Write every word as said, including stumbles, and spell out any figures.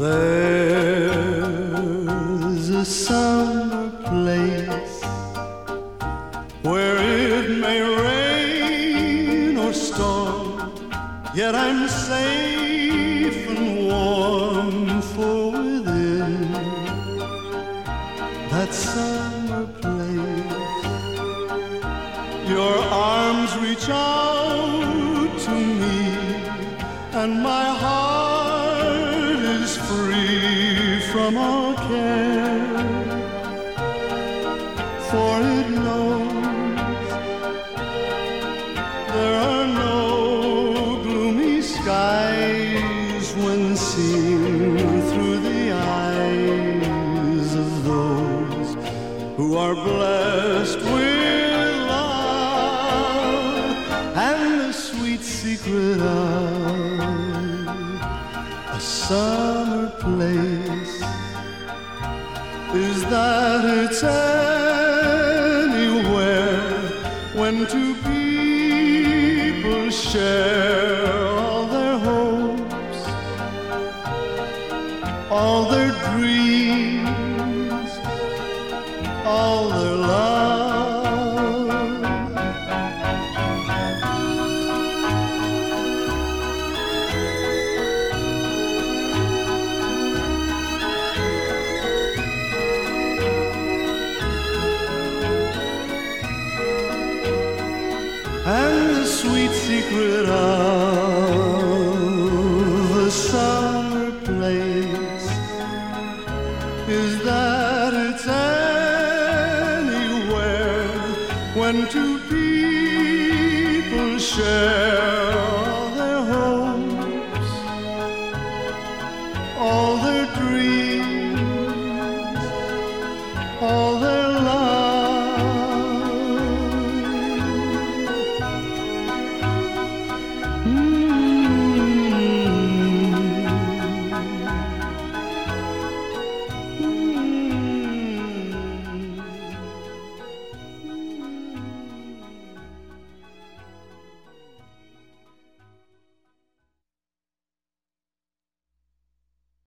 There's a summer place where it may rain or storm, yet I'm safe and warm, for within that summer place your arms reach out to me, and my heart is free from all care, for it knows there are no gloomy skies when seen through the eyes of those who are blessed with love, and the sweet secret of a summer place is that it's anywhere when two people share all their hopes, all their dreams, all their love. And the sweet secret of a summer place is that it's anywhere when two people share all their hopes, all their dreams, all their love. Mm.